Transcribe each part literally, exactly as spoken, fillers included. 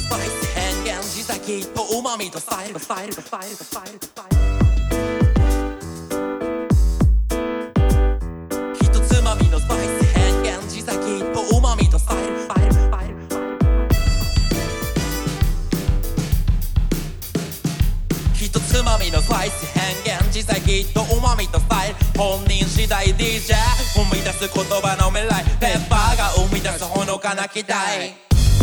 スパイス変幻自在きっと旨味とスタイルスタイルスタイルスタイルスタイルひとつまみのスパイス変幻自在きっと旨味とスタイルスタイルスタイルひとつまみのスパイス変幻自在きっと旨味とスタイル本人次第 ディージェー 生み出す言葉の未来ペッパーが生み出すほのかな期待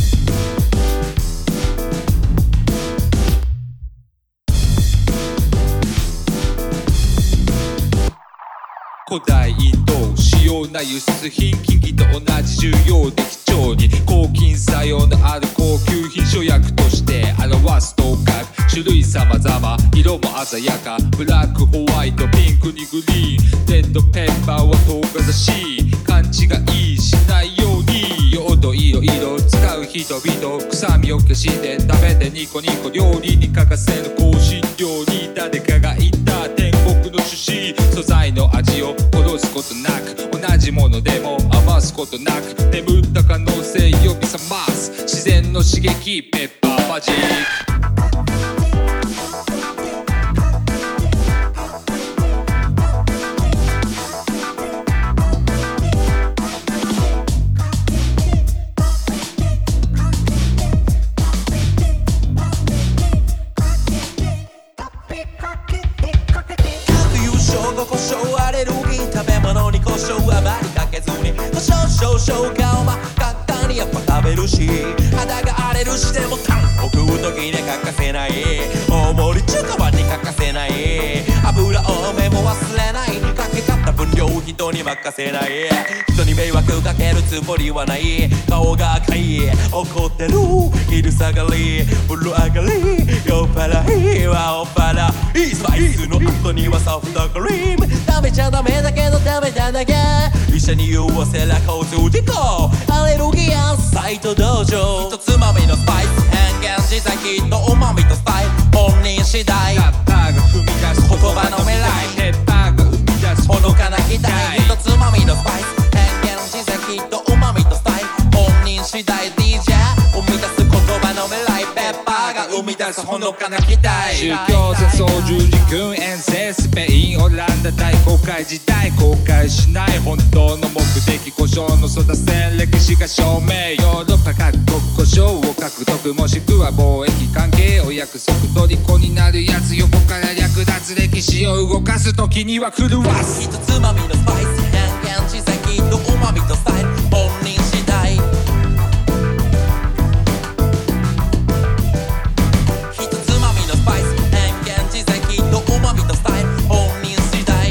古代インド主要な輸出品近畿と同じ重要で貴重に抗菌作用のある高級品諸薬として表す頭角種類様々色も鮮やかブラックホワイトピンクにグリーンレッドペッパーは唐辛子勘違いしないように用途いろいろ使う人々臭みを消して食べてニコニコ料理に欠かせぬ香辛料に誰かが言った天国の趣旨素材の味を殺すことなく同じものでも余すことなく眠った可能性呼び覚ます自然の刺激ペッパーマジック胡椒アレルギー食べ物に胡椒あまりかけずに胡椒少々がおま簡単にやっぱ食べるし肌が荒れるしでもタンを食う時に欠かせない大盛り中華版に欠かせない油多めも忘れないかけ方分量人に任せない人に迷惑かけるつもりはない顔が赤い怒ってる昼下がり風呂上がり酔っ払いはおっぱらいいスパイスの後にはソフトクリーム食べちゃダメだけど食べただけ医者に言わせら交通事故アレルギーやサイト道場ひとつまみのスパイス変幻自在きっと旨味とスタイル本人次第ラッパーが踏み出す言葉の未来ペッパーが生み出すほのかな期待ひとつまみのスパイス変幻自在きっと旨味とスタイル本人次第 ディージェー 生み出す言葉の未来ペッパーが生み出すほのかな期待宗教戦争十字軍遠征スペインオランダ大航海時代後悔しない本当の目的故障の育せ歴史が証明ヨーロッパ各国故障を獲得もしくは貿易関係を約束虜になるやつ横から略奪歴史を動かす時には狂わすひとつまみのスパイス変幻自在きっと旨味とスタイル本人次第ひとつまみのスパイス変幻自在きっと旨味とスタイル本人次第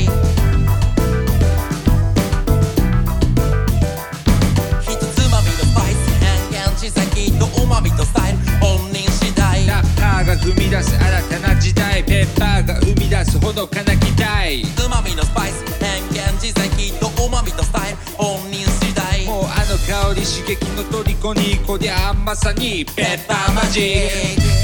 ひとつまみのスパイス変幻自在きっと旨味とスタイル本人次第ラッパーが踏み出す新たな時代ペッパーが生み出すほのかな期待つまみのスパイス変幻自在きっと旨味とスタイル本人次第もうあの香り刺激の虜にこりゃまさにペッパーマジック